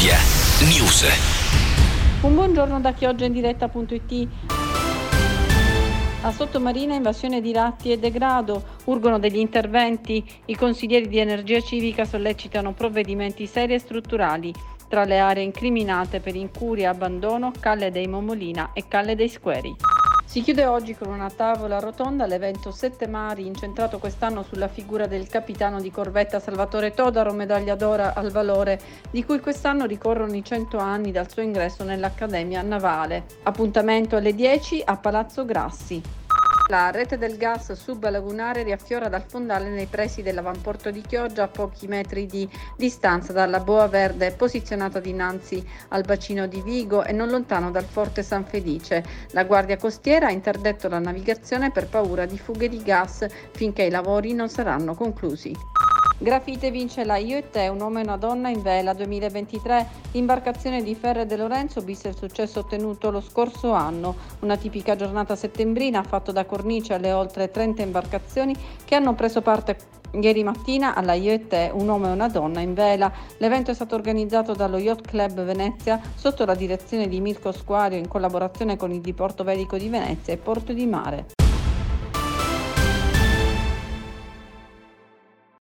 Media News. Un buongiorno da Chioggia in diretta.it. A Sottomarina invasione di ratti e degrado, urgono degli interventi. I consiglieri di Energia Civica sollecitano provvedimenti seri e strutturali. Tra le aree incriminate per incuria e abbandono, Calle dei Momolina e Calle dei Squeri. Si chiude oggi con una tavola rotonda l'evento Sette Mari, incentrato quest'anno sulla figura del capitano di corvetta Salvatore Todaro, medaglia d'oro al valore, di cui quest'anno ricorrono i 100 anni dal suo ingresso nell'Accademia Navale. Appuntamento alle 10 a Palazzo Grassi. La rete del gas sublagunare riaffiora dal fondale nei pressi dell'avamporto di Chioggia, a pochi metri di distanza dalla boa verde posizionata dinanzi al bacino di Vigo e non lontano dal forte San Felice. La Guardia Costiera ha interdetto la navigazione per paura di fughe di gas finché i lavori non saranno conclusi. Grafite vince la Io e Te, un uomo e una donna in vela 2023. L'imbarcazione di Ferre De Lorenzo visse il successo ottenuto lo scorso anno. Una tipica giornata settembrina ha fatto da cornice alle oltre 30 imbarcazioni che hanno preso parte ieri mattina alla Io e Te, un uomo e una donna in vela. L'evento è stato organizzato dallo Yacht Club Venezia sotto la direzione di Mirko Squario in collaborazione con il Diporto Velico di Venezia e Porto di Mare.